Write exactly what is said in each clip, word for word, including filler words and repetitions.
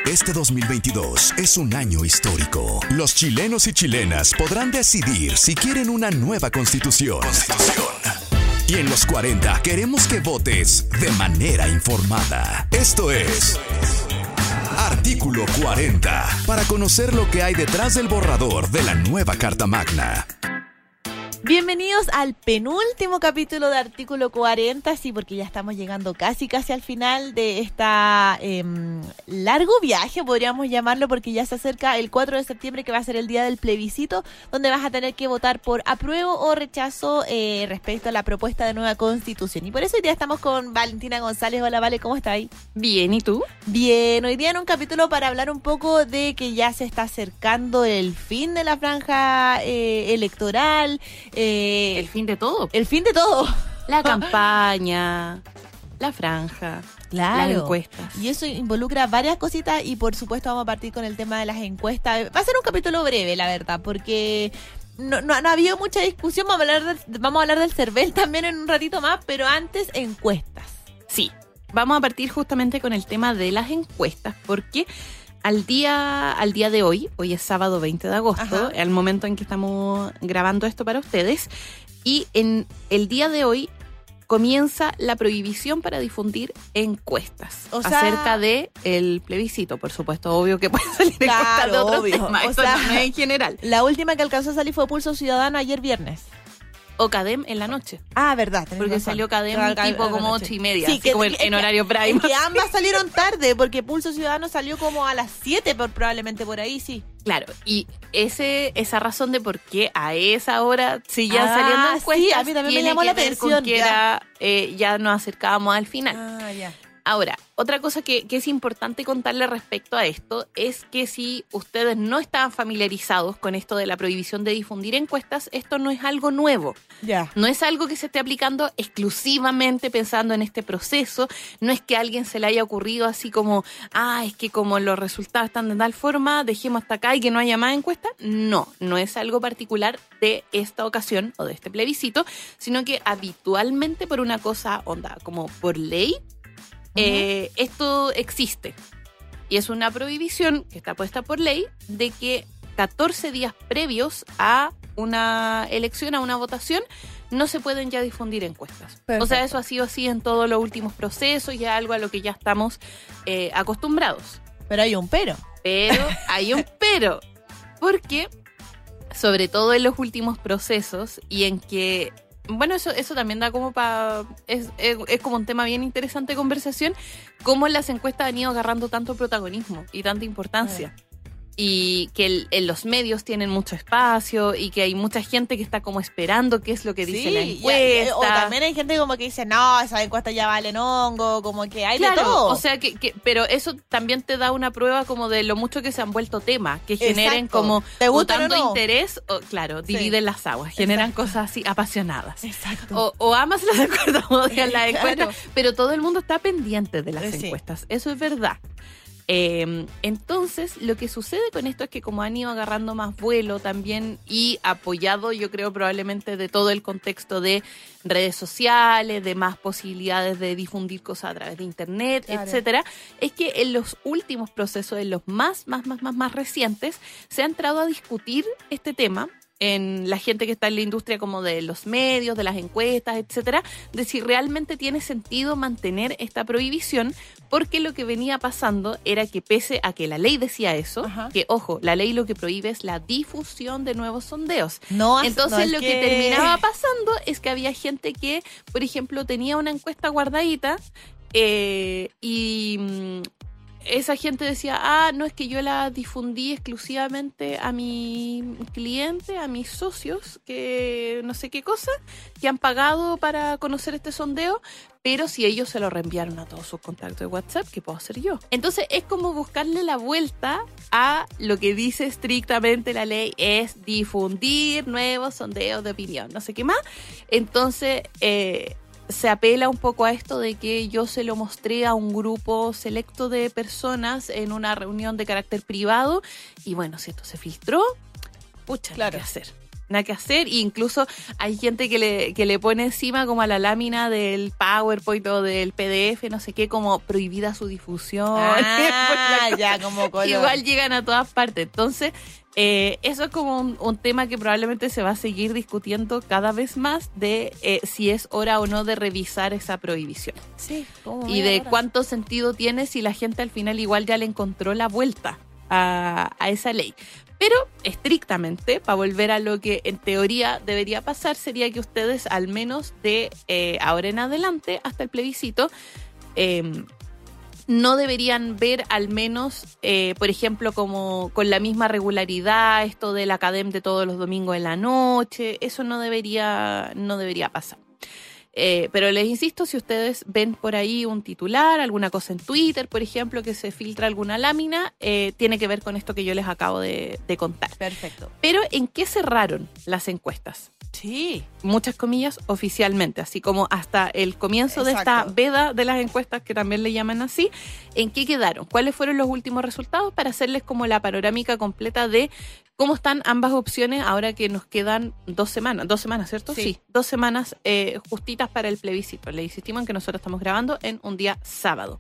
Este dos mil veintidós es un año histórico. Los chilenos y chilenas podrán decidir si quieren una nueva constitución. Constitución. Y en los cuarenta queremos que votes de manera informada. Esto es Artículo cuarenta, para conocer lo que hay detrás del borrador de la nueva Carta Magna. Bienvenidos al penúltimo capítulo de Artículo cuarenta, sí, porque ya estamos llegando casi, casi al final de esta eh, largo viaje, podríamos llamarlo, porque ya se acerca el cuatro de septiembre, que va a ser el día del plebiscito, donde vas a tener que votar por apruebo o rechazo eh, respecto a la propuesta de nueva constitución. Y por eso hoy día estamos con Valentina González. Hola, Vale, ¿cómo estás ahí? Bien, ¿y tú? Bien, hoy día en un capítulo para hablar un poco de que ya se está acercando el fin de la franja eh, electoral. Eh, el fin de todo. El fin de todo. La campaña, la franja, claro, las encuestas. Y eso involucra varias cositas y por supuesto vamos a partir con el tema de las encuestas. Va a ser un capítulo breve, la verdad, porque no, no, no ha habido mucha discusión. Vamos a hablar de, vamos a hablar del CERVEL también en un ratito más, pero antes encuestas. Sí, vamos a partir justamente con el tema de las encuestas, porque Al día, al día de hoy, hoy es sábado veinte de agosto, Ajá. al momento en que estamos grabando esto para ustedes, y en el día de hoy comienza la prohibición para difundir encuestas, o sea, acerca de el plebiscito, por supuesto, obvio que pueden salir claro, encuestas de otros obvio. temas, O esto sea, no es en general. La última que alcanzó a salir fue Pulso Ciudadano ayer viernes. O CADEM en la noche. Ah, verdad. tenés Porque razón. salió CADEM Claro, tipo en la como noche. ocho y media, Sí, así que, como en, que, en horario prime. Es que ambas salieron tarde, porque Pulso Ciudadano salió como a las siete, por, probablemente por ahí, sí. Claro, y ese esa razón de por qué a esa hora siguen Ah, saliendo encuestas, sí, a mí también me tiene llamó que la ver atención, con que ya. era, eh, ya nos acercábamos al final. Ah, ya. Ahora, otra cosa que, que es importante contarle respecto a esto es que si ustedes no estaban familiarizados con esto de la prohibición de difundir encuestas, esto no es algo nuevo. Ya. No es algo que se esté aplicando exclusivamente pensando en este proceso. No es que a alguien se le haya ocurrido así como, ah, es que como los resultados están de tal forma, dejemos hasta acá y que no haya más encuestas. No, no es algo particular de esta ocasión o de este plebiscito, sino que habitualmente por una cosa, onda, como por ley, Eh, esto existe y es una prohibición que está puesta por ley de que catorce días previos a una elección, a una votación, no se pueden ya difundir encuestas. Perfecto. O sea, eso ha sido así en todos los últimos procesos y es algo a lo que ya estamos eh, acostumbrados. Pero hay un pero. Pero hay un pero, porque sobre todo en los últimos procesos y en que bueno, eso eso también da como para... Es, es, es como un tema bien interesante de conversación, cómo las encuestas han ido agarrando tanto protagonismo y tanta importancia. Eh. Y que el, en los medios tienen mucho espacio y que hay mucha gente que está como esperando qué es lo que dice Sí, la encuesta. Y, o también hay gente como que dice, no, esas encuestas ya valen hongo, como que hay claro, de todo. O sea, que, que pero eso también te da una prueba como de lo mucho que se han vuelto temas, que generen Exacto. como ¿Te o gustan tanto o no? interés, o claro, Sí. dividen las aguas, generan Exacto. cosas así apasionadas. Exacto. O, o amas las encuestas o odias las Claro. encuestas, pero todo el mundo está pendiente de las Sí. encuestas, eso es verdad. Eh, entonces, lo que sucede con esto es que como han ido agarrando más vuelo también y apoyado, yo creo probablemente de todo el contexto de redes sociales, de más posibilidades de difundir cosas a través de internet, Claro. etcétera, es que en los últimos procesos, en los más, más, más, más, más recientes, se ha entrado a discutir este tema en la gente que está en la industria como de los medios, de las encuestas, etcétera, de si realmente tiene sentido mantener esta prohibición, porque lo que venía pasando era que pese a que la ley decía eso, Ajá. que ojo, la ley lo que prohíbe es la difusión de nuevos sondeos. No, Entonces no es lo que... que terminaba pasando es que había gente que, por ejemplo, tenía una encuesta guardadita eh, y... mm, esa gente decía, ah, no, es que yo la difundí exclusivamente a mi cliente, a mis socios, que no sé qué cosa, que han pagado para conocer este sondeo, pero si ellos se lo reenviaron a todos sus contactos de WhatsApp, ¿qué puedo hacer yo? Entonces es como buscarle la vuelta a lo que dice estrictamente la ley, es difundir nuevos sondeos de opinión, no sé qué más. Entonces... Eh, se apela un poco a esto de que yo se lo mostré a un grupo selecto de personas en una reunión de carácter privado y bueno, si esto se filtró, pucha, Claro. ¿qué hacer? nada que hacer. E incluso hay gente que le, que le pone encima como a la lámina del PowerPoint o del P D F, no sé qué, como prohibida su difusión. Ah, ya, como color. Igual llegan a todas partes. Entonces, eh, eso es como un, un tema que probablemente se va a seguir discutiendo cada vez más de eh, si es hora o no de revisar esa prohibición. Sí, como Y de ahora. cuánto sentido tiene si la gente al final igual ya le encontró la vuelta a, a esa ley. Pero estrictamente, para volver a lo que en teoría debería pasar, sería que ustedes al menos de eh, ahora en adelante, hasta el plebiscito, eh, no deberían ver al menos, eh, por ejemplo, como con la misma regularidad, esto de la academia de todos los domingos en la noche, eso no debería, no debería pasar. Eh, pero les insisto, si ustedes ven por ahí un titular, alguna cosa en Twitter, por ejemplo, que se filtra alguna lámina, eh, tiene que ver con esto que yo les acabo de, de contar. Perfecto. Pero ¿en qué cerraron las encuestas? Sí. Muchas comillas, oficialmente, así como hasta el comienzo de esta Exacto. veda de las encuestas, que también le llaman así. ¿En qué quedaron? ¿Cuáles fueron los últimos resultados? Para hacerles como la panorámica completa de cómo están ambas opciones ahora que nos quedan dos semanas, dos semanas, ¿cierto? Sí. Sí, dos semanas eh, justitas para el plebiscito. Le insistimos en que nosotros estamos grabando en un día sábado.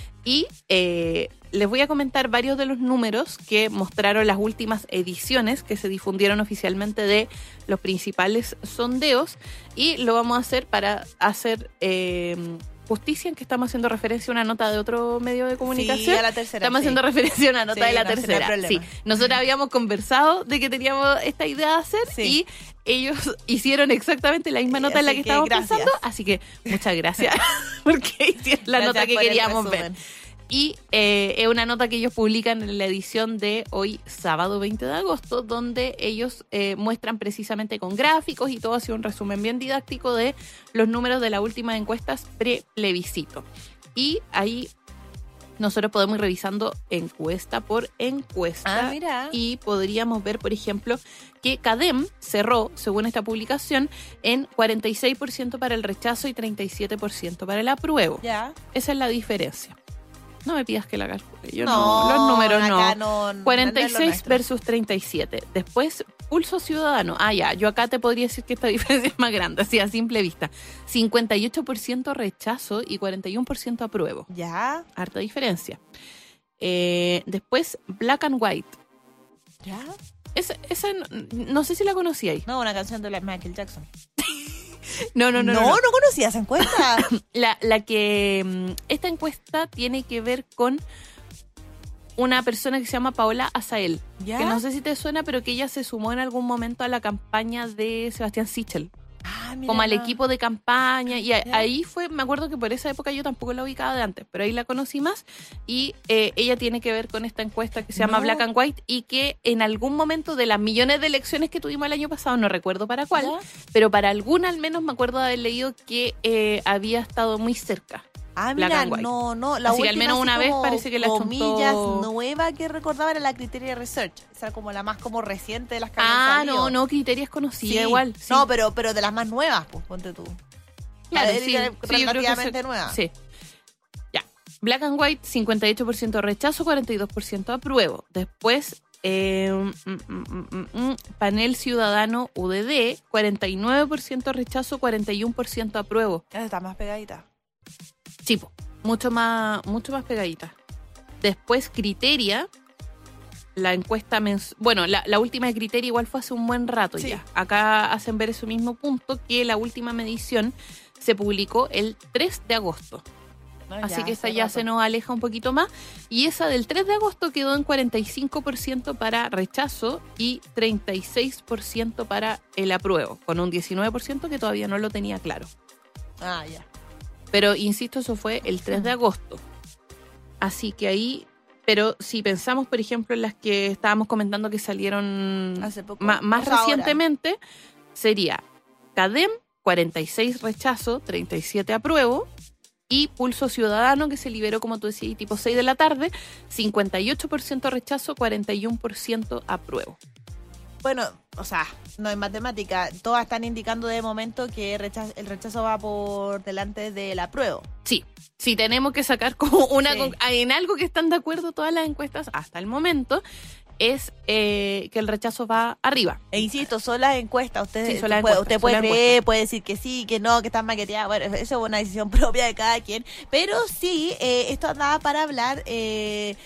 Y eh, les voy a comentar varios de los números que mostraron las últimas ediciones que se difundieron oficialmente de los principales sondeos, y lo vamos a hacer para hacer eh, justicia en que estamos haciendo referencia a una nota de otro medio de comunicación. Sí, a la tercera. Estamos sí. haciendo referencia a una nota Sí, de la no, sí, no hay tercera. problema. Sí, nosotros habíamos conversado de que teníamos esta idea de hacer, Sí. y ellos hicieron exactamente la misma nota en la Así que que estábamos gracias. pensando. Así que muchas gracias porque hicieron la Gracias nota que por el queríamos ver. resumen. Y eh, es una nota que ellos publican en la edición de hoy, sábado veinte de agosto, donde ellos eh, muestran precisamente con gráficos y todo, así un resumen bien didáctico de los números de las últimas encuestas pre-plebiscito. Y ahí nosotros podemos ir revisando encuesta por encuesta. Ah, mira. Y podríamos ver, por ejemplo, que CADEM cerró, según esta publicación, en cuarenta y seis por ciento para el rechazo y treinta y siete por ciento para el apruebo. Ya. Esa es la diferencia. No me pidas que la calcule. Yo no, No, los números no. acá no. no cuarenta y es lo seis nuestro. versus treinta y siete. Después, Pulso Ciudadano. Ah, ya. Yo acá te podría decir que esta diferencia es más grande, así a simple vista. cincuenta y ocho por ciento rechazo y cuarenta y uno por ciento apruebo. Ya. Harta diferencia. Eh, después, Black and White. Ya. Esa, esa no, no sé si la conocíais. No, una canción de la Michael Jackson. No, no, no. no, no, no. no conocía esa encuesta. La, la que mm, esta encuesta tiene que ver con una persona que se llama Paola Azael, ¿Ya? que no sé si te suena, pero que ella se sumó en algún momento a la campaña de Sebastián Sichel, Ah, mira, como al no. equipo de campaña, y a- ¿Ya? ahí fue, me acuerdo que por esa época yo tampoco la ubicaba de antes, pero ahí la conocí más, y eh, ella tiene que ver con esta encuesta que se llama No. Black and White, y que en algún momento de las millones de elecciones que tuvimos el año pasado, no recuerdo para cuál, ¿Ya? pero para alguna al menos me acuerdo de haber leído que eh, había estado muy cerca. Ah, Black mira, and White. no, no. La Así que al última, menos así una vez como parece que la comillas chuntó. nueva que recordaba era la Criteria Research. Esa era como la más como reciente de las que habían Ah, salido. no, no, Criterios conocía Sí. igual. sí. No, pero, pero de las más nuevas, pues, ponte tú. Claro, La de- sí, la- sí, yo creo que relativamente se- nueva. Sí. Ya. Black and White, cincuenta y ocho por ciento rechazo, cuarenta y dos por ciento apruebo. Después, eh, mm, mm, mm, mm, mm, Panel Ciudadano U D D, cuarenta y nueve por ciento rechazo, cuarenta y uno por ciento apruebo. Esa está más pegadita. Chipo, mucho más, mucho más pegadita. Después, Criteria. La encuesta mens bueno, la, la última de Criteria igual fue hace un buen rato Sí. ya. Acá hacen ver ese mismo punto, que la última medición se publicó el tres de agosto. No, Así que esta hace ya rato. se nos aleja un poquito más. Y esa del tres de agosto quedó en cuarenta y cinco por ciento para rechazo y treinta y seis por ciento para el apruebo, con un diecinueve por ciento que todavía no lo tenía claro. Ah, ya. Pero insisto, eso fue el tres de agosto. Así que ahí, pero si pensamos, por ejemplo, en las que estábamos comentando que salieron Hace poco. ma- más O sea, ahora. recientemente, sería CADEM, cuarenta y seis rechazo, treinta y siete apruebo, y Pulso Ciudadano, que se liberó, como tú decías, tipo seis de la tarde, cincuenta y ocho por ciento rechazo, cuarenta y uno por ciento apruebo. Bueno, o sea, no en matemática, todas están indicando de momento que rechazo- el rechazo va por delante del apruebo. Sí, sí tenemos que sacar como una Sí. con- en algo que están de acuerdo todas las encuestas hasta el momento, es eh, que el rechazo va arriba. E insisto, son las encuestas. Usted, Sí, son las puede, encuestas, usted son puede las creer, encuestas. puede decir que sí, que no, que están maqueteadas. Bueno, eso es una decisión propia de cada quien. Pero sí, eh, esto andaba para hablar eh,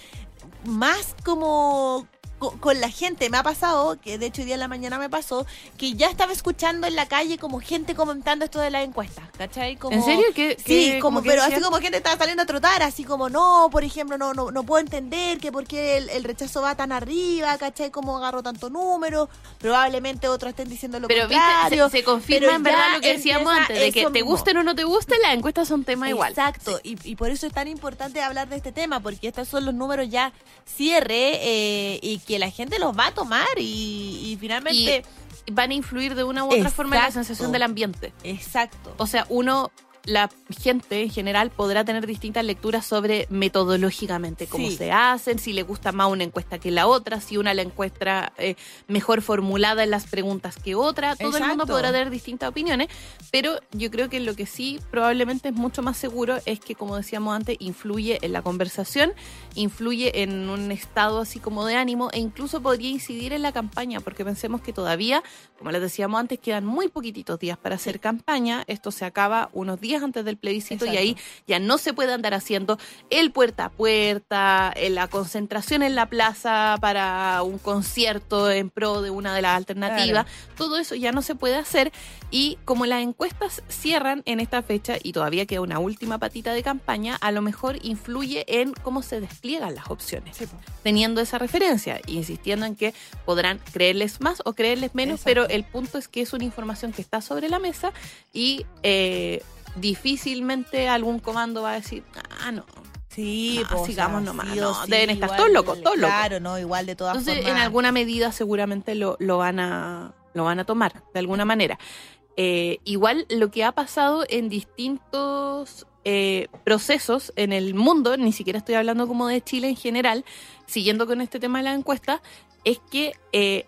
más como... con la gente. Me ha pasado, que de hecho hoy día en la mañana me pasó, que ya estaba escuchando en la calle como gente comentando esto de las encuestas, ¿cachai? Como, ¿En serio? ¿Qué, sí, qué- como, como que pero decían? así como gente estaba saliendo a trotar, así como, no, por ejemplo, no no no puedo entender que por qué el, el rechazo va tan arriba, ¿cachai? Cómo agarró tanto número, probablemente otros estén diciendo lo Pero viste, contrario. se, se confirma pero en verdad ya lo que decíamos empieza antes, de que eso te mismo. gusten o no te gusten, las encuestas son tema igual. Exacto, y, y por eso es tan importante hablar de este tema, porque estos son los números ya cierre eh, y que la gente los va a tomar y, y finalmente... Y van a influir de una u otra forma en la Exacto. sensación del ambiente. Exacto. O sea, uno, la gente en general podrá tener distintas lecturas sobre metodológicamente cómo Sí. se hacen, si le gusta más una encuesta que la otra, si una la encuesta eh, mejor formulada en las preguntas que otra. Todo el mundo Exacto. podrá tener distintas opiniones, pero yo creo que lo que sí probablemente es mucho más seguro es que, como decíamos antes, influye en la conversación, influye en un estado así como de ánimo e incluso podría incidir en la campaña, porque pensemos que todavía, como les decíamos antes, quedan muy poquititos días para hacer campaña. Esto se acaba unos días antes del plebiscito. Exacto. Y ahí ya no se puede andar haciendo el puerta a puerta, eh, la concentración en la plaza para un concierto en pro de una de las alternativas. Claro. Todo eso ya no se puede hacer, y como las encuestas cierran en esta fecha y todavía queda una última patita de campaña, a lo mejor influye en cómo se despliegan las opciones. Sí, po. Teniendo esa referencia, insistiendo en que podrán creerles más o creerles menos, Exacto. pero el punto es que es una información que está sobre la mesa y eh, difícilmente algún comando va a decir, ah, no. Sí, No, pues, sigamos o sea, nomás, sí no, o sí, deben estar igual, todos locos, todos locos. Claro, no, igual de todas Entonces, formas. en alguna medida seguramente lo, lo van a lo van a tomar, de alguna manera. Eh, igual lo que ha pasado en distintos eh, procesos en el mundo, ni siquiera estoy hablando como de Chile en general, siguiendo con este tema de la encuesta, es que eh,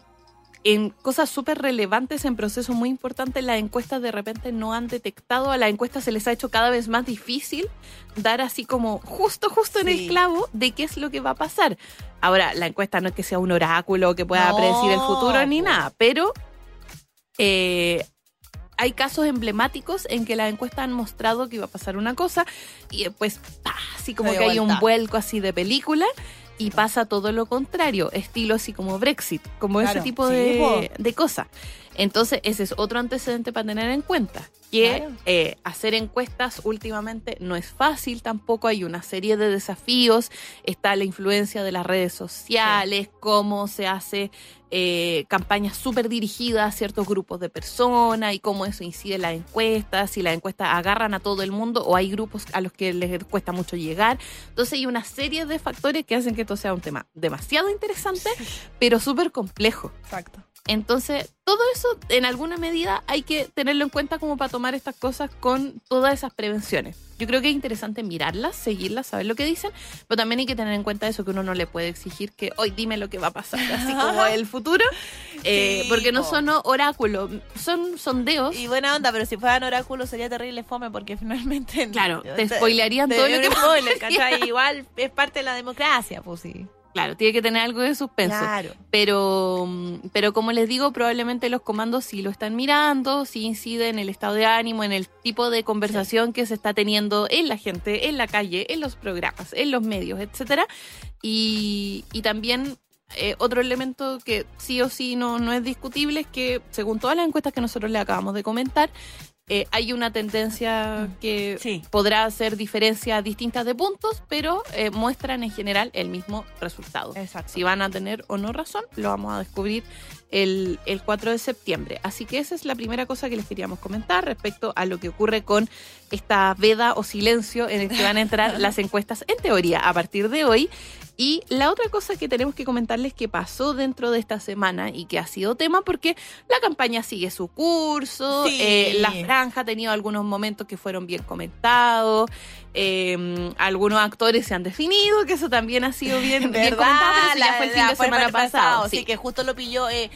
en cosas súper relevantes, en procesos muy importantes, las encuestas de repente no han detectado, a las encuestas se les ha hecho cada vez más difícil dar así como justo, justo en Sí. el clavo de qué es lo que va a pasar. Ahora, la encuesta no es que sea un oráculo que pueda No, predecir el futuro ni po. nada, pero eh, hay casos emblemáticos en que las encuestas han mostrado que iba a pasar una cosa y después, ¡pah!, así como Se que dio hay un vuelta. vuelco así de película. Y pasa todo lo contrario, estilo así como Brexit, como Claro, ese tipo sí, de, de cosas. Entonces, ese es otro antecedente para tener en cuenta, que Claro. eh, hacer encuestas últimamente no es fácil tampoco, hay una serie de desafíos, está la influencia de las redes sociales, cómo se hace eh, campañas súper dirigidas a ciertos grupos de personas y cómo eso incide en las encuestas, si las encuestas agarran a todo el mundo o hay grupos a los que les cuesta mucho llegar. Entonces hay una serie de factores que hacen que esto sea un tema demasiado interesante, pero súper complejo. Exacto. Entonces, todo eso, en alguna medida, hay que tenerlo en cuenta como para tomar estas cosas con todas esas prevenciones. Yo creo que es interesante mirarlas, seguirlas, saber lo que dicen, pero también hay que tener en cuenta eso, que uno no le puede exigir que hoy dime lo que va a pasar, así como el futuro, eh, Sí, porque no po. son oráculos, son sondeos. Y buena onda, pero si fueran oráculos sería terrible fome porque finalmente... Claro, te spoilearían todo lo que un spoiler, ¿cachai? Igual es parte de la democracia, pues sí. Claro, tiene que tener algo de suspenso. Claro. Pero, pero como les digo, probablemente los comandos sí lo están mirando, sí incide en el estado de ánimo, en el tipo de conversación que se está teniendo en la gente, en la calle, en los programas, en los medios, etcétera. Y, y también eh, otro elemento que sí o sí no, no es discutible es que, según todas las encuestas que nosotros le acabamos de comentar, Eh, hay una tendencia que Sí. podrá hacer diferencias distintas de puntos, pero eh, muestran en general el mismo resultado. Exacto. Si van a tener o no razón, lo vamos a descubrir el, el cuatro de septiembre. Así que esa es la primera cosa que les queríamos comentar respecto a lo que ocurre con esta veda o silencio en el que van a entrar las encuestas, en teoría, a partir de hoy. Y la otra cosa que tenemos que comentarles que pasó dentro de esta semana y que ha sido tema porque la campaña sigue su curso, Sí. eh, la franja ha tenido algunos momentos que fueron bien comentados, eh, algunos actores se han definido, que eso también ha sido bien, bien ¿Verdad? comentado, pero eso ya La- fue el fin la- de fue el semana pasado, pasado. sí, Sí. que justo lo pilló... Eh,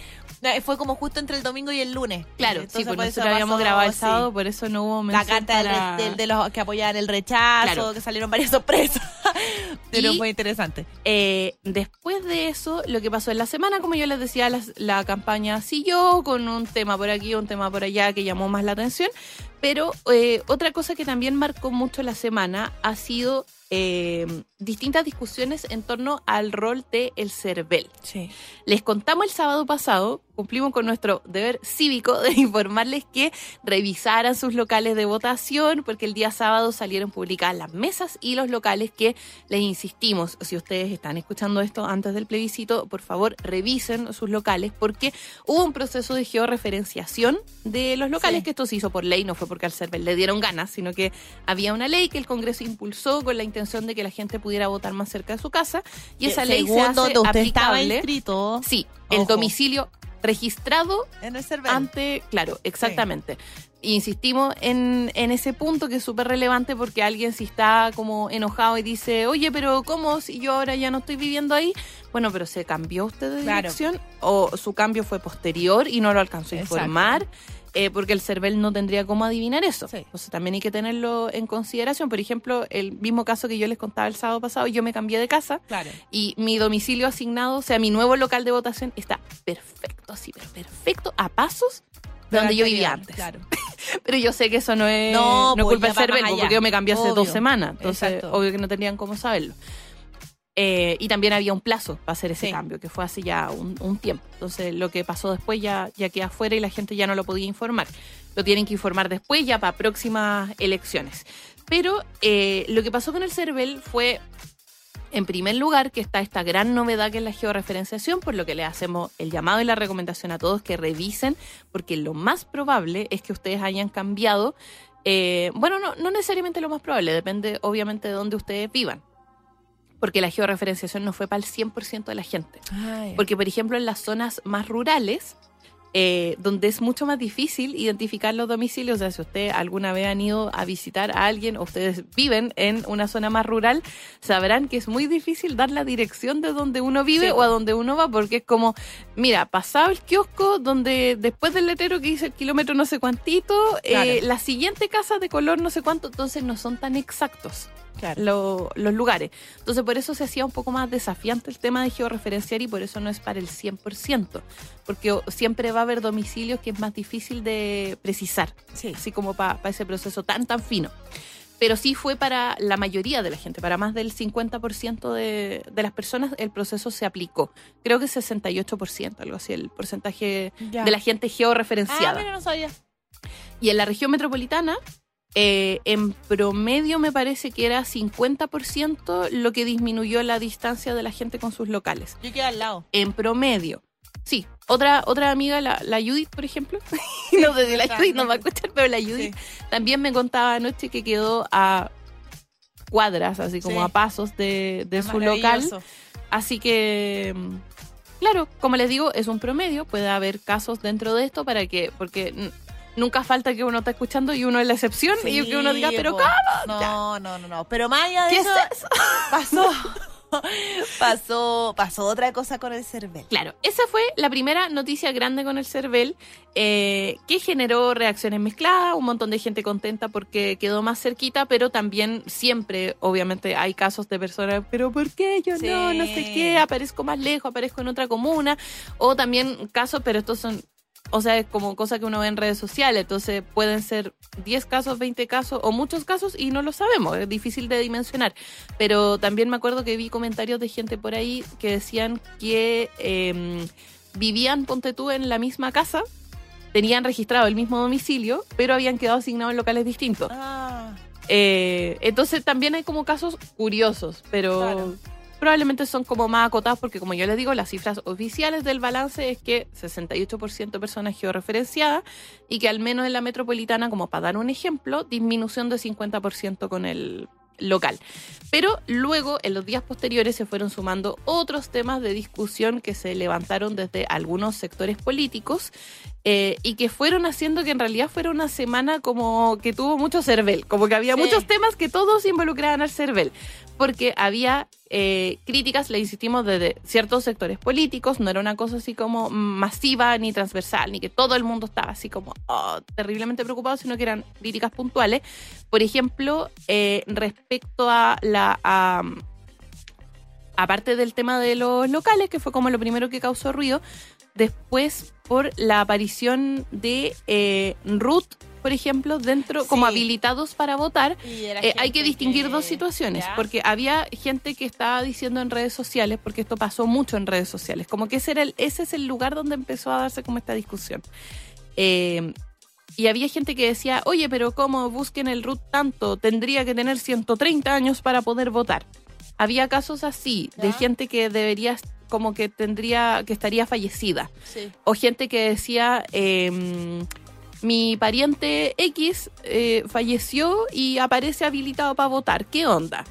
Fue como justo entre el domingo y el lunes. Claro, entonces, sí, pues por eso nosotros habíamos pasó, grabado el sí. sábado, por eso no hubo La mención carta para... del, del- de los que apoyaban el rechazo, Claro. que salieron varias sorpresas. Pero Y- fue interesante. Eh, después de eso, lo que pasó en la semana, como yo les decía, la, la campaña siguió con un tema por aquí, un tema por allá que llamó más la atención. Pero eh, otra cosa que también marcó mucho la semana ha sido eh, distintas discusiones en torno al rol de el CERVEL. Sí. Les contamos el sábado pasado, cumplimos con nuestro deber cívico de informarles que revisaran sus locales de votación, porque el día sábado salieron publicadas las mesas y los locales que les insistimos, si ustedes están escuchando esto antes del plebiscito, por favor revisen sus locales, porque hubo un proceso de georreferenciación de los locales, Sí. que esto se hizo por ley, no fue porque al CERVEL le dieron ganas, sino que había una ley que el Congreso impulsó con la intención de que la gente pudiera votar más cerca de su casa, y esa ley se Según hace donde usted estaba aplicable. inscrito Sí, el Ojo. domicilio registrado en el CERVEL. ante, claro, exactamente. Insistimos en, en ese punto que es súper relevante, porque alguien si está como enojado y dice, oye, pero ¿cómo si yo ahora ya no estoy viviendo ahí? Bueno, pero ¿se cambió usted de Claro. dirección? ¿O su cambio fue posterior y no lo alcanzó a Exacto. informar? Eh, porque el CERVEL no tendría cómo adivinar eso. Sí. Entonces también hay que tenerlo en consideración. Por ejemplo, el mismo caso que yo les contaba el sábado pasado, yo me cambié de casa Claro. y mi domicilio asignado, o sea, mi nuevo local de votación está perfecto, así, pero perfecto, a pasos de donde yo vivía antes. Claro. Pero yo sé que eso no es, No, no es pues, culpa ya del va CERVEL, más allá. porque yo me cambié hace Obvio. dos semanas. Entonces, Exacto. obvio que no tenían cómo saberlo. Eh, y también había un plazo para hacer ese Sí. cambio, que fue hace ya un, un tiempo. Entonces, lo que pasó después ya, ya queda afuera y la gente ya no lo podía informar. Lo tienen que informar después, ya para próximas elecciones. Pero eh, lo que pasó con el CERVEL fue, en primer lugar, que está esta gran novedad que es la georreferenciación, por lo que le hacemos el llamado y la recomendación a todos que revisen, porque lo más probable es que ustedes hayan cambiado. Eh, bueno, no, no necesariamente lo más probable, depende obviamente de dónde ustedes vivan. Porque la georreferenciación no fue para el cien por ciento de la gente. Ay. Porque, por ejemplo, en las zonas más rurales, eh, donde es mucho más difícil identificar los domicilios, o sea, si ustedes alguna vez han ido a visitar a alguien o ustedes viven en una zona más rural, sabrán que es muy difícil dar la dirección de donde uno vive Sí. o a donde uno va, porque es como, mira, pasado el kiosco, donde después del letrero que dice el kilómetro no sé cuantito, Claro. eh, la siguiente casa de color no sé cuánto, entonces no son tan exactos. Claro. Lo- los lugares. Entonces, por eso se hacía un poco más desafiante el tema de georreferenciar y por eso no es para el cien por ciento. Porque o- siempre va a haber domicilios que es más difícil de precisar, Sí. así como para ese proceso tan, tan fino. Pero sí fue para la mayoría de la gente, para más del cincuenta por ciento de, de las personas el proceso se aplicó. Creo que sesenta y ocho por ciento, algo así, el porcentaje Ya. de la gente georreferenciada. Ah, mira, no sabía. Y en la región metropolitana, eh, en promedio me parece que era cincuenta por ciento lo que disminuyó la distancia de la gente con sus locales. Yo quedé al lado. En promedio. Sí, otra otra amiga, la, la Judith, por ejemplo, no sé si la Judith nos va a escuchar, pero la Judith también me contaba anoche que quedó a cuadras, así como Sí. a pasos de, de Es su local. maravilloso. Así que, mm, claro, como les digo, es un promedio. Puede haber casos dentro de esto para que, porque n- nunca falta que uno está escuchando y uno es la excepción y que uno diga, Sí, pero po. ¿cómo? No, no, no, no. Pero más allá de ¿Qué eso, es eso? pasó. pasó, pasó otra cosa con el CERVEL. Claro, esa fue la primera noticia grande con el CERVEL, eh, que generó reacciones mezcladas, un montón de gente contenta porque quedó más cerquita, pero también siempre, obviamente, hay casos de personas, pero ¿por qué yo Sí. no? No sé qué, aparezco más lejos, aparezco en otra comuna, o también casos, pero estos son, o sea, es como cosa que uno ve en redes sociales, entonces pueden ser diez casos, veinte casos o muchos casos y no lo sabemos, es difícil de dimensionar. Pero también me acuerdo que vi comentarios de gente por ahí que decían que eh, vivían, ponte tú, en la misma casa, tenían registrado el mismo domicilio, pero habían quedado asignados en locales distintos. Ah, Eh, entonces también hay como casos curiosos, pero Claro. probablemente son como más acotados porque, como yo les digo, las cifras oficiales del balance es que sesenta y ocho por ciento de personas georreferenciadas y que al menos en la metropolitana, como para dar un ejemplo, disminución de cincuenta por ciento con el local. Pero luego, en los días posteriores, se fueron sumando otros temas de discusión que se levantaron desde algunos sectores políticos eh, y que fueron haciendo que en realidad fuera una semana como que tuvo mucho CERVEL, como que había Sí. muchos temas que todos involucraban al CERVEL. porque había eh, críticas, le insistimos, de ciertos sectores políticos, no era una cosa así como masiva ni transversal, ni que todo el mundo estaba así como oh, terriblemente preocupado, sino que eran críticas puntuales. Por ejemplo, eh, respecto a la... A, aparte del tema de los locales, que fue como lo primero que causó ruido, después por la aparición de eh, Ruth, por ejemplo, dentro, sí, como habilitados para votar. Eh, hay que distinguir que... dos situaciones, ¿ya? Porque había gente que estaba diciendo en redes sociales, porque esto pasó mucho en redes sociales, como que ese, era el, ese es el lugar donde empezó a darse como esta discusión. Eh, y había gente que decía, oye, pero ¿cómo busquen el Ruth tanto? Tendría que tener ciento treinta años para poder votar. Había casos así, ¿ya? De gente que debería, como que tendría, que estaría fallecida. Sí. O gente que decía... Eh, mi pariente X eh, falleció y aparece habilitado para votar. ¿Qué onda?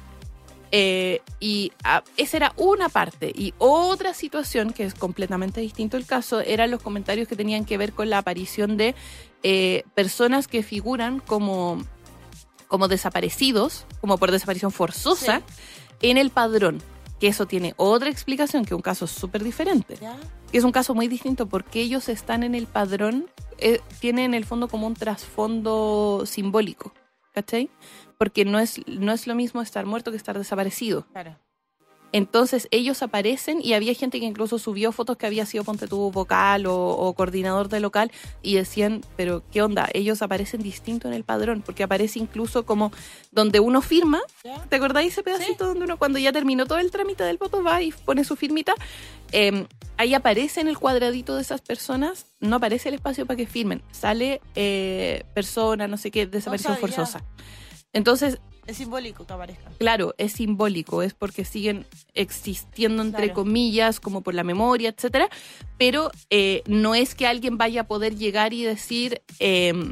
Eh, y a, esa era una parte. Y otra situación, que es completamente distinto el caso, eran los comentarios que tenían que ver con la aparición de eh, personas que figuran como, como desaparecidos, como por desaparición forzosa, sí, en el padrón. Que eso tiene otra explicación, que es un caso súper diferente. ¿Ya? Que es un caso muy distinto porque ellos están en el padrón, eh, tiene en el fondo como un trasfondo simbólico, ¿cachai? Porque no es, no es lo mismo estar muerto que estar desaparecido. Claro. Entonces ellos aparecen y había gente que incluso subió fotos que había sido, ponte tú, vocal o, o coordinador de local y decían, pero ¿qué onda? Ellos aparecen distinto en el padrón porque aparece incluso como donde uno firma. ¿Ya? ¿Te acordáis ese pedacito? ¿Sí? Donde uno cuando ya terminó todo el trámite del voto va y pone su firmita? Eh, ahí aparece en el cuadradito de esas personas, no aparece el espacio para que firmen, sale eh, persona, no sé qué, desaparición no forzosa. Entonces... Es simbólico que aparezca. Claro, es simbólico, es porque siguen existiendo, entre claro, comillas, como por la memoria, etcétera, pero eh, no es que alguien vaya a poder llegar y decir, eh,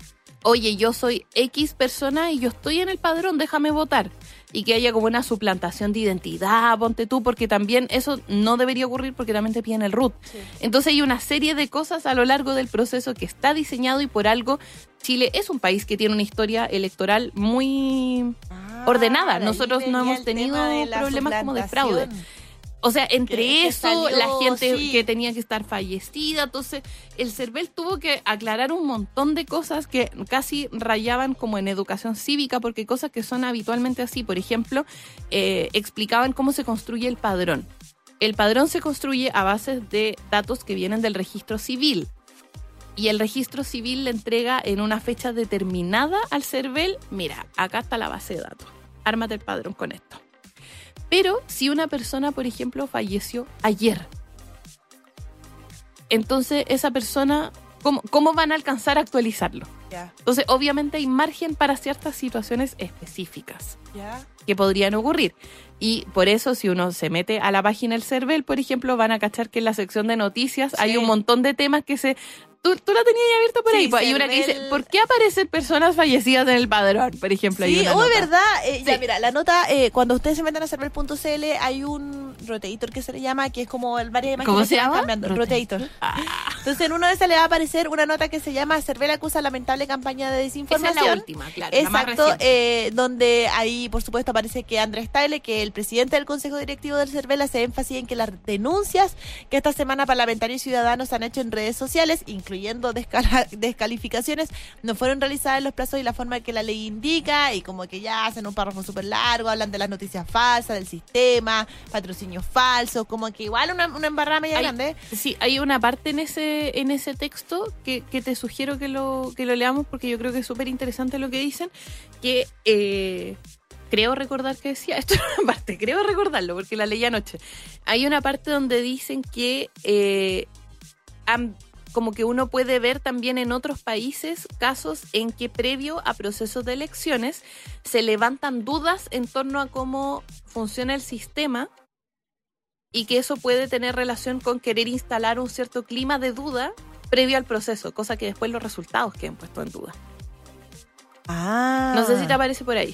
oye, yo soy X persona y yo estoy en el padrón, déjame votar. Y que haya como una suplantación de identidad, ponte tú, porque también eso no debería ocurrir porque también te piden el R U T. Sí. Entonces hay una serie de cosas a lo largo del proceso que está diseñado y por algo Chile es un país que tiene una historia electoral muy ah, ordenada. Nosotros no hemos tenido problemas como de fraude. O sea, entre que, eso, que salió, la gente sí, que tenía que estar fallecida, entonces el CERVEL tuvo que aclarar un montón de cosas que casi rayaban como en educación cívica, porque cosas que son habitualmente así, por ejemplo, eh, explicaban cómo se construye el padrón. El padrón se construye a base de datos que vienen del registro civil. Y el registro civil le entrega en una fecha determinada al CERVEL, mira, acá está la base de datos, ármate el padrón con esto. Pero si una persona, por ejemplo, falleció ayer, entonces esa persona, ¿cómo, cómo van a alcanzar a actualizarlo? Yeah. Entonces, obviamente hay margen para ciertas situaciones específicas yeah, que podrían ocurrir. Y por eso, si uno se mete a la página del CERVEL, por ejemplo, van a cachar que en la sección de noticias sí, hay un montón de temas que se... Tú, tú la tenías abierta por ahí. Sí, pues, hay una que dice, ¿por qué aparecen personas fallecidas en el padrón? Por ejemplo, sí, hay una oh, nota. ¿verdad? Eh, sí. Ya, mira, la nota, eh, cuando ustedes se metan a cervel punto c l, hay un rotator que se le llama, que es como varias imágenes. ¿Cómo se llama? Cambiando. Rotator. Ah. Entonces, en uno de esas le va a aparecer una nota que se llama CERVEL acusa lamentable campaña de desinformación. Esa es la última, claro. Exacto, la más eh, donde ahí, por supuesto, aparece que Andrés Tagle, que el presidente del Consejo Directivo del CERVEL, hace énfasis en que las denuncias que esta semana parlamentarios y ciudadanos han hecho en redes sociales, incluyendo descala descalificaciones, no fueron realizadas en los plazos y la forma que la ley indica, y como que ya hacen un párrafo súper largo, hablan de las noticias falsas, del sistema, patrocinios falsos, como que igual una, una embarrada media hay, grande. Sí, hay una parte en ese en ese texto que, que te sugiero que lo, que lo leamos, porque yo creo que es súper interesante lo que dicen, que eh, creo recordar que decía, esto es una parte, creo recordarlo, porque la leí anoche. Hay una parte donde dicen que eh, han como que uno puede ver también en otros países casos en que previo a procesos de elecciones se levantan dudas en torno a cómo funciona el sistema y que eso puede tener relación con querer instalar un cierto clima de duda previo al proceso, cosa que después los resultados queden puestos en duda. Ah. No sé si te aparece por ahí.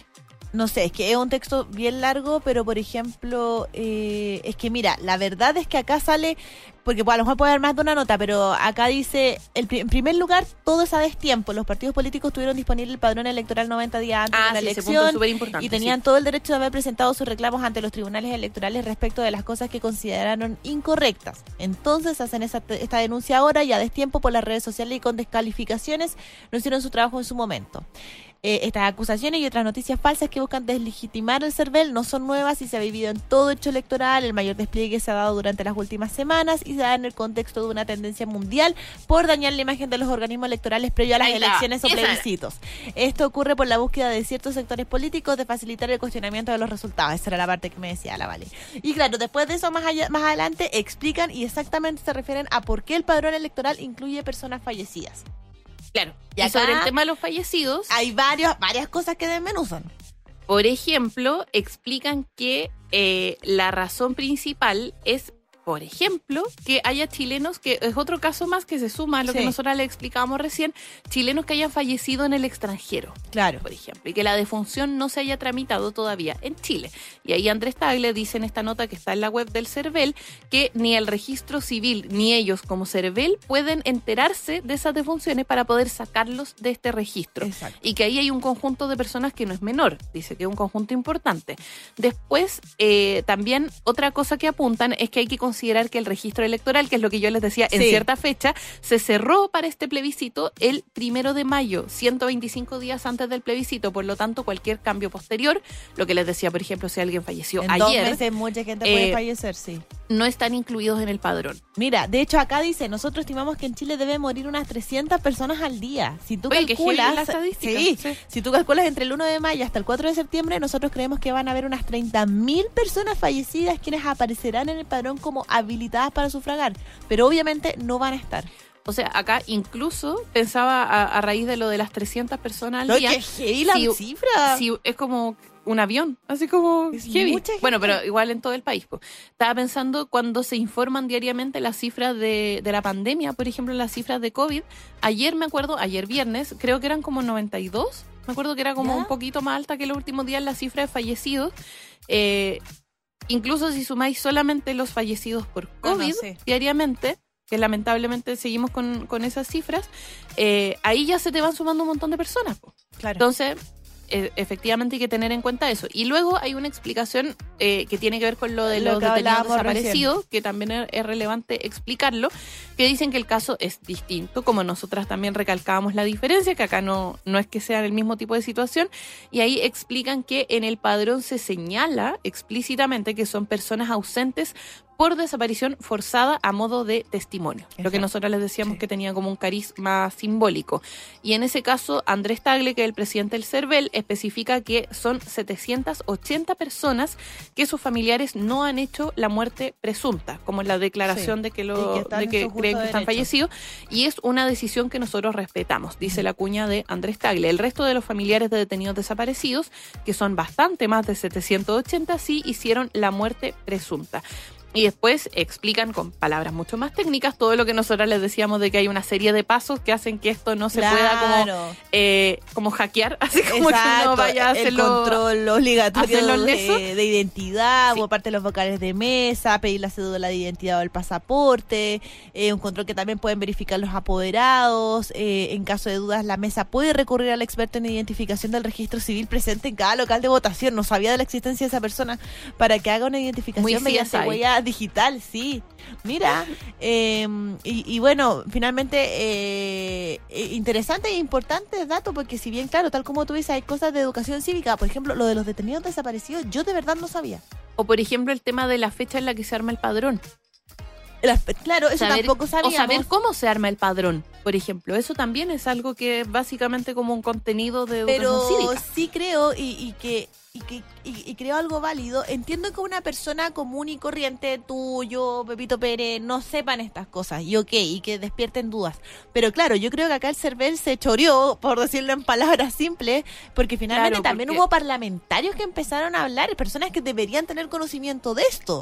No sé, es que es un texto bien largo, pero por ejemplo, eh, es que mira, la verdad es que acá sale, porque bueno, a lo mejor puede haber más de una nota, pero acá dice, el, en primer lugar, todo es a destiempo. Los partidos políticos tuvieron disponible el padrón electoral noventa días antes Ah, de la sí, ese punto es elección superimportante, y tenían sí. todo el derecho de haber presentado sus reclamos ante los tribunales electorales respecto de las cosas que consideraron incorrectas. Entonces hacen esa, esta denuncia ahora y a destiempo por las redes sociales y con descalificaciones no hicieron su trabajo en su momento. Eh, estas acusaciones y otras noticias falsas que buscan deslegitimar el CERVEL no son nuevas y se ha vivido en todo hecho electoral. El mayor despliegue que se ha dado durante las últimas semanas y se da en el contexto de una tendencia mundial por dañar la imagen de los organismos electorales previo a las Ahí está. elecciones o Esa era. plebiscitos. Esto ocurre por la búsqueda de ciertos sectores políticos de facilitar el cuestionamiento de los resultados. Esa era la parte que me decía la Vale. Y claro, después de eso, más, allá, más adelante, explican y exactamente se refieren a por qué el padrón electoral incluye personas fallecidas. Claro. Y Y, acá- sobre el tema de los fallecidos, Hay varios, varias cosas que desmenuzan. por ejemplo, explican que eh, la razón principal es, por ejemplo, que haya chilenos, que es otro caso más que se suma a lo Sí. que nosotros le explicábamos recién, chilenos que hayan fallecido en el extranjero, Claro. por ejemplo, y que la defunción no se haya tramitado todavía en Chile. Y ahí Andrés Tagle dice en esta nota que está en la web del CERVEL que ni el registro civil ni ellos como CERVEL pueden enterarse de esas defunciones para poder sacarlos de este registro. Exacto. Y que ahí hay un conjunto de personas que no es menor, dice que es un conjunto importante. Después, eh, también otra cosa que apuntan es que hay que considerar que el registro electoral, que es lo que yo les decía, en Sí. cierta fecha, se cerró para este plebiscito el primero de mayo, ciento veinticinco días antes del plebiscito. Por lo tanto, cualquier cambio posterior, lo que les decía, por ejemplo, si alguien falleció En dos ayer, meses mucha gente puede eh, fallecer, sí. no están incluidos en el padrón. Mira, de hecho acá dice, nosotros estimamos que en Chile deben morir unas trescientas personas al día. Si tú Oye, qué heavy calculas, la estadística. sí, Sí. si tú calculas entre el uno de mayo hasta el cuatro de septiembre, nosotros creemos que van a haber unas treinta mil personas fallecidas quienes aparecerán en el padrón como habilitadas para sufragar, pero obviamente no van a estar. O sea, acá incluso pensaba a, a raíz de lo de las trescientas personas al No, día, qué heavy la si- cifra. si es como un avión, así como Es heavy. mucha gente. Bueno, pero igual en todo el país. Po. Estaba pensando cuando se informan diariamente las cifras de, de la pandemia, por ejemplo, las cifras de COVID. Ayer me acuerdo, ayer viernes, creo que eran como noventa y dos. Me acuerdo que era como ¿Ya? un poquito más alta que los últimos días la cifra de fallecidos. Eh, incluso si sumáis solamente los fallecidos por COVID Ah, no, sí. diariamente, que lamentablemente seguimos con, con esas cifras, eh, ahí ya se te van sumando un montón de personas. Po. Claro. Entonces, eh, efectivamente hay que tener en cuenta eso. Y luego hay una explicación eh, que tiene que ver con lo de Lo los que detenidos hablábamos desaparecidos, que también es, es relevante explicarlo, que dicen que el caso es distinto, como nosotras también recalcábamos la diferencia, que acá no, no es que sea el mismo tipo de situación, y ahí explican que en el padrón se señala explícitamente que son personas ausentes por desaparición forzada a modo de testimonio. Lo que Exacto. nosotros les decíamos Sí. que tenía como un carisma simbólico. Y en ese caso, Andrés Tagle, que es el presidente del CERVEL, especifica que son setecientas ochenta personas que sus familiares no han hecho la muerte presunta, como la declaración Sí. de que, Y lo, que están de en que su justo creen que están derecho. fallecidos. Y es una decisión que nosotros respetamos, dice la cuña de Andrés Tagle. El resto de los familiares de detenidos desaparecidos, que son bastante más de setecientos ochenta, sí hicieron la muerte presunta. Y después explican con palabras mucho más técnicas todo lo que nosotros les decíamos de que hay una serie de pasos que hacen que esto no se pueda como, Claro. eh, como hackear, así como que Exacto, uno vaya a el hacerlo. control obligatorio hacerlo leso. de, de identidad Sí. por parte de los vocales de mesa, pedir la cédula de identidad o el pasaporte, eh, un control que también pueden verificar los apoderados, eh, en caso de dudas la mesa puede recurrir al experto en identificación del registro civil presente en cada local de votación, no sabía de la existencia de esa persona, para que haga una identificación Muy mediante C S I. huella digital, sí. Mira, eh, y, y bueno, finalmente eh, eh, interesante e importante dato, porque si bien, claro, tal como tú dices, hay cosas de educación cívica, por ejemplo, lo de los detenidos desaparecidos, yo de verdad no sabía. O por ejemplo el tema de la fecha en la que se arma el padrón. Las- claro, eso Saber- tampoco o sabíamos. saber cómo se arma el padrón, por ejemplo. Eso también es algo que es básicamente como un contenido de educación Pero cívica. sí creo y, y que y que y, y creo algo válido. Entiendo que una persona común y corriente, tú, yo, Pepito Pérez, no sepan estas cosas y ok, y que despierten dudas. Pero claro, yo creo que acá el CERVEL se choreó, por decirlo en palabras simples, porque finalmente Claro, también porque- hubo parlamentarios que empezaron a hablar, personas que deberían tener conocimiento de esto.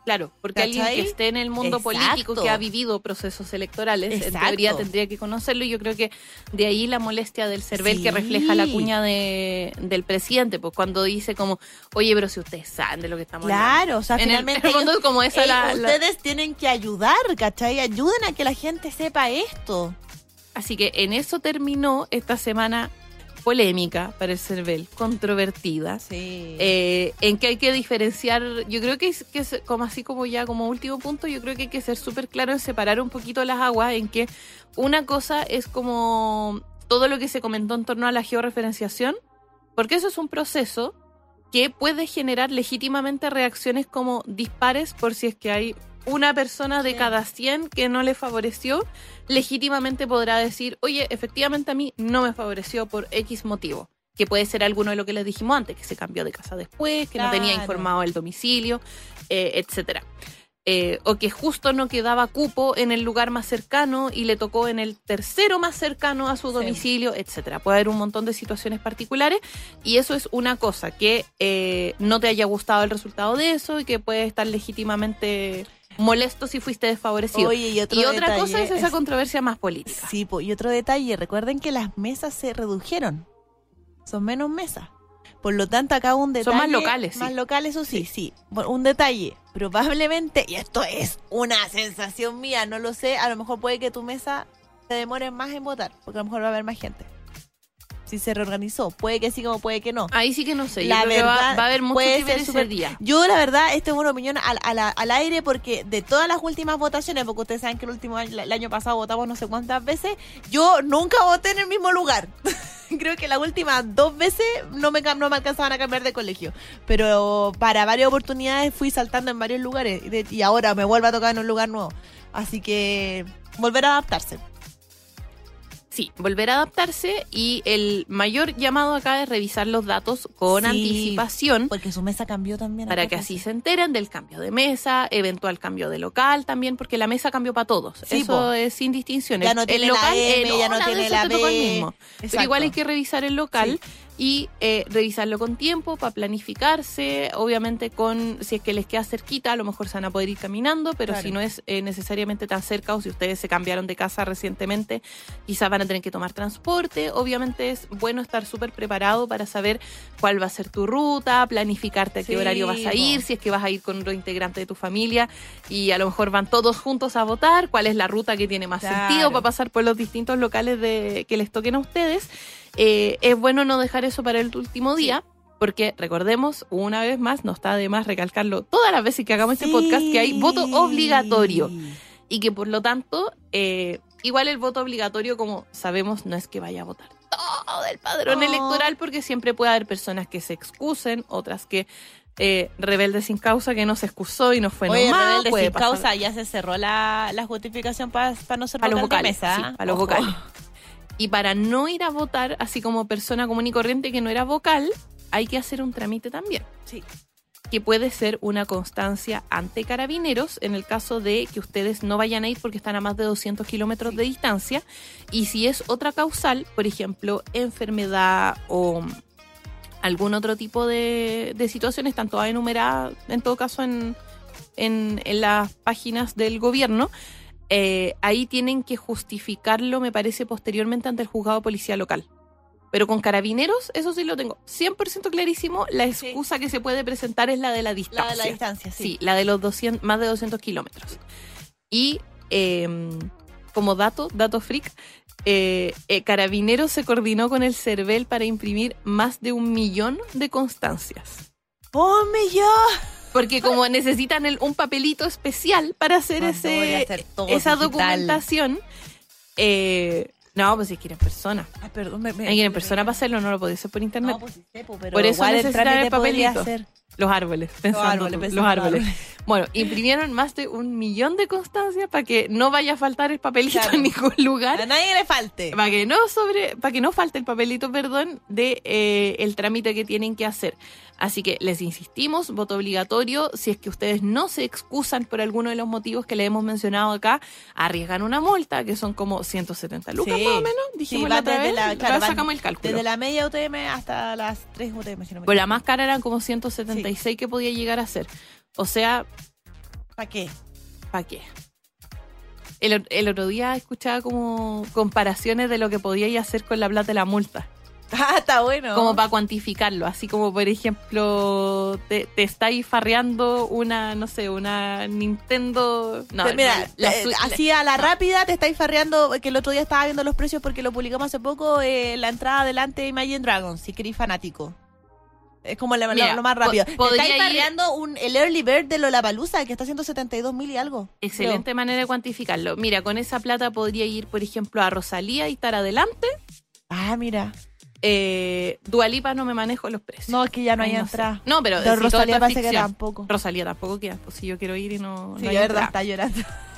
Claro, porque ¿Cachai? alguien que esté en el mundo Exacto. político, que ha vivido procesos electorales, en Exacto. teoría tendría que conocerlo, y yo creo que de ahí la molestia del CERVEL Sí. que refleja la cuña de, del presidente, pues cuando dice como, oye, pero si ustedes saben de lo que estamos hablando. Claro, o sea, En el- finalmente en el fondo ellos- como esa ey, la- la- ustedes tienen que ayudar, ¿cachai? Ayuden a que la gente sepa esto. Así que en eso terminó esta semana polémica para el CERVEL, controvertida. Sí. Eh, en que hay que diferenciar, yo creo que es, que es como así como ya como último punto, yo creo que hay que ser súper claro en separar un poquito las aguas, en que una cosa es como todo lo que se comentó en torno a la georreferenciación, porque eso es un proceso que puede generar legítimamente reacciones como dispares por si es que hay una persona de Sí. cada cien que no le favoreció, legítimamente podrá decir, oye, efectivamente a mí no me favoreció por X motivo, que puede ser alguno de lo que les dijimos antes, que se cambió de casa después, que no tenía Claro. informado el domicilio, eh, etcétera. Eh, o que justo no quedaba cupo en el lugar más cercano y le tocó en el tercero más cercano a su Sí. domicilio, etcétera. Puede haber un montón de situaciones particulares y eso es una cosa, que eh, no te haya gustado el resultado de eso y que puede estar legítimamente molesto si fuiste desfavorecido. Oye, y otro y otra detalle cosa es esa es- controversia más política. Sí, po, y otro detalle, recuerden que las mesas se redujeron. Son menos mesas. Por lo tanto, acá un detalle. Son más locales, sí. Más locales, eso sí, sí. Bueno, un detalle. Probablemente, y esto es una sensación mía, no lo sé, a lo mejor puede que tu mesa se demore más en votar, porque a lo mejor va a haber más gente. Si se reorganizó, puede que sí como puede que no. Ahí sí que no sé, yo La creo que va, verdad, va a haber mucho puede que ver ser ese súper- día. Yo, la verdad, esto es una opinión al, al, al aire porque de todas las últimas votaciones, porque ustedes saben que el último año, el año pasado votamos no sé cuántas veces, yo nunca voté en el mismo lugar. Creo que las últimas dos veces no me, cam- no me alcanzaban a cambiar de colegio. Pero para varias oportunidades fui saltando en varios lugares y, de- y ahora me vuelve a tocar en un lugar nuevo. Así que volver a adaptarse. Sí, volver a adaptarse, y el mayor llamado acá es revisar los datos con Sí, anticipación Porque su mesa cambió también. para que así se enteren del cambio de mesa, eventual cambio de local también, porque la mesa cambió para todos. Sí, Eso po. es sin distinción. Ya El- no el tiene la local, M, eh, ya no nada de tiene eso la te tocó al B. mismo. Pero Exacto. igual hay que revisar el local. Sí. Y eh, revisarlo con tiempo para planificarse, obviamente con, si es que les queda cerquita, a lo mejor se van a poder ir caminando, pero Claro. si no es eh, necesariamente tan cerca, o si ustedes se cambiaron de casa recientemente, quizás van a tener que tomar transporte. Obviamente es bueno estar súper preparado para saber cuál va a ser tu ruta, planificarte a qué Sí, horario vas a ir, po. si es que vas a ir con otro integrante de tu familia y a lo mejor van todos juntos a votar, cuál es la ruta que tiene más Claro. sentido para pasar por los distintos locales de, que les toquen a ustedes. Eh, es bueno no dejar eso para el último día, porque recordemos, una vez más, no está de más recalcarlo todas las veces que hagamos este podcast, que hay voto obligatorio y que por lo tanto, eh, igual el voto obligatorio, como sabemos, no es que vaya a votar todo el padrón No. electoral, porque siempre puede haber personas que se excusen, otras que eh, rebelde sin causa, que no se excusó y no fue Oye, nomás, rebelde puede sin pasar. causa, ya se cerró la, la justificación para no ser A los vocal de vocales, mesa. sí, a los Ojo. vocales. Y para no ir a votar, así como persona común y corriente que no era vocal, hay que hacer un trámite también. Sí. Que puede ser una constancia ante Carabineros en el caso de que ustedes no vayan a ir porque están a más de doscientos kilómetros de distancia. Y si es otra causal, por ejemplo, enfermedad o algún otro tipo de, de situaciones, están todas enumeradas, en todo caso, en, en, en las páginas del gobierno. Eh, ahí tienen que justificarlo, me parece, posteriormente ante el juzgado de policía local. Pero con Carabineros, eso sí lo tengo cien por ciento clarísimo, la excusa que se puede presentar es la de la distancia. La de la distancia, sí. Sí, la de los doscientos, más de doscientos kilómetros. Y eh, como dato, dato freak, eh, eh, Carabineros se coordinó con el CERVEL para imprimir más de un millón de constancias. ¡Oh, millón! Porque como necesitan el, un papelito especial para hacer Cuando voy a ese hacer todo esa digital. documentación, eh, no, pues si quieren persona. Ay, perdón, me, me, Hay que ir en me- persona para hacerlo, no lo podéis hacer por internet. No, pues sí sé, po, pero Por eso igual el necesitan trámite el podría papelito. ser. Los árboles, pensando árboles, tú, pensando los en los árboles. árboles. Bueno, imprimieron más de un millón de constancias para que no vaya a faltar el papelito Claro. en ningún lugar. A nadie le falte. Para que no sobre, para que no falte el papelito, perdón, de eh, el trámite que tienen que hacer. Así que les insistimos, voto obligatorio. Si es que ustedes no se excusan por alguno de los motivos que le hemos mencionado acá, arriesgan una multa, que son como ciento setenta lucas Sí. más o menos. Sí, Dijimos va la otra desde vez. la, claro, Ahora van sacamos el cálculo. Desde la media U T M hasta las tres U T M, si no me Pues la equivoco. más cara eran como ciento setenta y seis que podía llegar a ser. O sea, ¿Para qué? ¿Para qué? El, el otro día escuchaba como comparaciones de lo que podíais hacer con la plata de la multa. Ah, está bueno. Como para cuantificarlo. Así como, por ejemplo, te, te estáis farreando una, no sé, una Nintendo... No, Pero mira, la, la, eh, la, así a la no. rápida te estáis farreando, que el otro día estaba viendo los precios porque lo publicamos hace poco, eh, la entrada adelante de Imagine Dragons, si queréis fanático. Es como lo, Mira, lo, lo más rápido. po- Te estáis podría ir- farreando un, el Early Bird de Lollapalooza, que está haciendo setenta y dos mil y algo. Excelente Creo. manera de cuantificarlo. Mira, con esa plata podría ir, por ejemplo, a Rosalía y estar adelante. Ah, mira. Eh, Dua Lipa no me manejo los precios. No, es que ya no Ay, hay no entrada. sé. No, pero De si todo Rosalía esto es parece que ficción. tampoco. Rosalía tampoco queda. Pues si yo quiero ir y no, Sí, no hay de verdad, entrada. está llorando.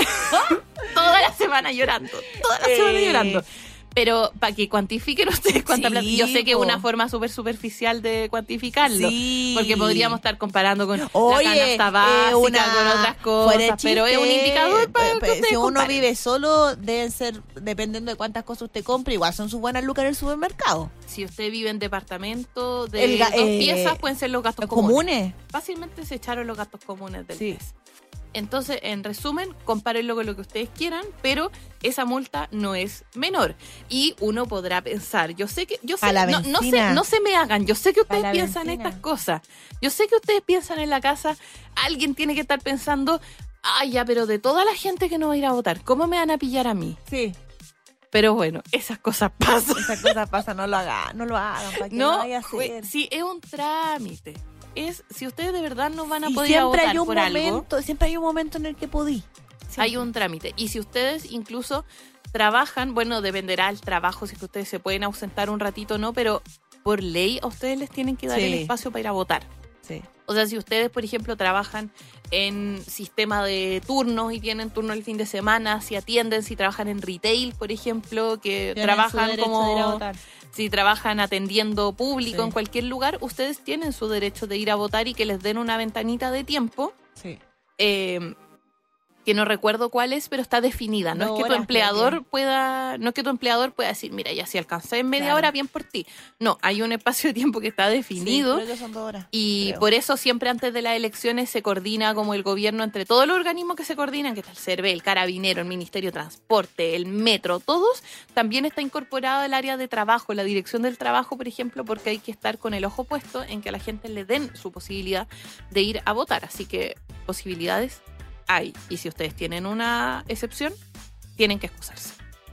Toda la semana llorando. Toda la semana Eh. llorando. Pero para que cuantifiquen ustedes cuánta Sí, plata. Yo sé que es po. una forma súper superficial de cuantificarlo. Sí. Porque podríamos estar comparando con Oye, la canasta básica, eh, una, con otras fuera de cosas. Pero es un chiste, indicador para eh, que pues, ustedes si uno comparen. vive solo, deben ser, dependiendo de cuántas cosas usted compre, igual son sus buenas lucas en el supermercado. Si usted vive en departamento de El ga- dos eh, piezas, pueden ser los gastos Los comunes. comunes. Fácilmente se echaron los gastos comunes del Sí. mes. Entonces, en resumen, compárenlo con lo que ustedes quieran, pero esa multa no es menor. Y uno podrá pensar, yo sé que, yo sé, A la no, no se, benzina. no se me hagan, yo sé que ustedes la piensan benzina. estas cosas. Yo sé que ustedes piensan en la casa, alguien tiene que estar pensando, ay, ya, pero de toda la gente que no va a ir a votar, ¿cómo me van a pillar a mí? Sí, Pero bueno, esas cosas pasan. esas cosas pasan, no lo hagan, no lo hagan, para que No, no vaya a jue- hacer. sí, es un trámite. Es, si ustedes de verdad no van a Y poder ir a siempre votar hay un por algo, momento, siempre hay un momento en el que podí. hay un trámite. Y si ustedes incluso trabajan, bueno, dependerá del trabajo, si es que ustedes se pueden ausentar un ratito o no, pero por ley a ustedes les tienen que dar Sí. el espacio para ir a votar. Sí. O sea, si ustedes, por ejemplo, trabajan en sistema de turnos y tienen turno el fin de semana, si atienden, si trabajan en retail, por ejemplo, que Tienen su trabajan derecho de ir a como... votar. Si trabajan atendiendo público Sí. en cualquier lugar, ustedes tienen su derecho de ir a votar y que les den una ventanita de tiempo, Sí. eh, que no recuerdo cuál es, pero está definida. No Dos es que tu horas, empleador creo que. pueda, no es que tu empleador pueda decir, mira, ya si alcancé en media Claro. hora, bien por ti. No, hay un espacio de tiempo que está definido. Sí, creo que son dos horas. Y creo. por eso siempre antes de las elecciones se coordina como el gobierno entre todos los organismos que se coordinan, que está el CERVEL, el Carabinero, el Ministerio de Transporte, el Metro, todos. También está incorporado el área de trabajo, la dirección del trabajo, por ejemplo, porque hay que estar con el ojo puesto en que a la gente le den su posibilidad de ir a votar. Así que posibilidades hay. Y si ustedes tienen una excepción, tienen que excusarse.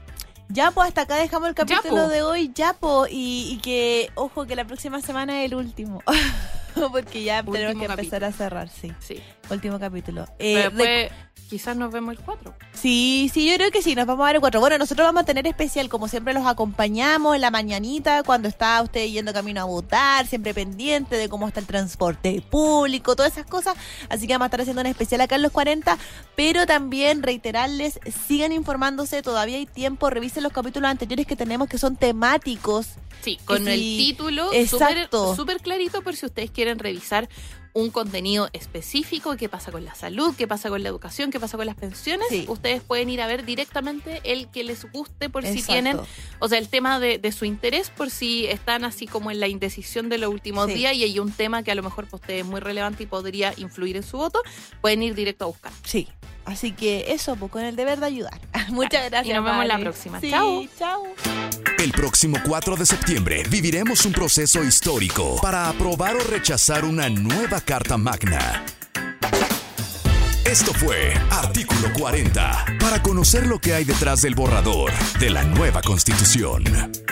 Ya, pues hasta acá dejamos el capítulo po. de hoy, ya, po, y, y que, ojo, que la próxima semana es el último. Porque ya Último tenemos que capítulo. empezar a cerrar, sí. Sí. Último capítulo. Eh, Pero de- después quizás nos vemos el cuatro. Sí, sí, yo creo que sí, nos vamos a ver el cuatro. Bueno, nosotros vamos a tener especial, como siempre los acompañamos en la mañanita, cuando está usted yendo camino a votar, siempre pendiente de cómo está el transporte público, todas esas cosas. Así que vamos a estar haciendo un especial acá en los cuarenta, pero también reiterarles, sigan informándose, todavía hay tiempo, revisen los capítulos anteriores que tenemos que son temáticos. Sí, con Sí, el título súper exacto. súper clarito por si ustedes quieren revisar un contenido específico, qué pasa con la salud, qué pasa con la educación, qué pasa con las pensiones, Sí. ustedes pueden ir a ver directamente el que les guste por si Exacto. tienen, o sea, el tema de, de su interés, por si están así como en la indecisión de los últimos Sí. días y hay un tema que a lo mejor para ustedes es muy relevante y podría influir en su voto, pueden ir directo a buscar. Sí, así que eso, pues con el deber de ayudar. Muchas gracias. Y nos vemos la Vale. próxima. Sí, Chao. chao. El próximo cuatro de septiembre viviremos un proceso histórico para aprobar o rechazar una nueva Carta Magna. Esto fue Artículo cuarenta, para conocer lo que hay detrás del borrador de la nueva Constitución.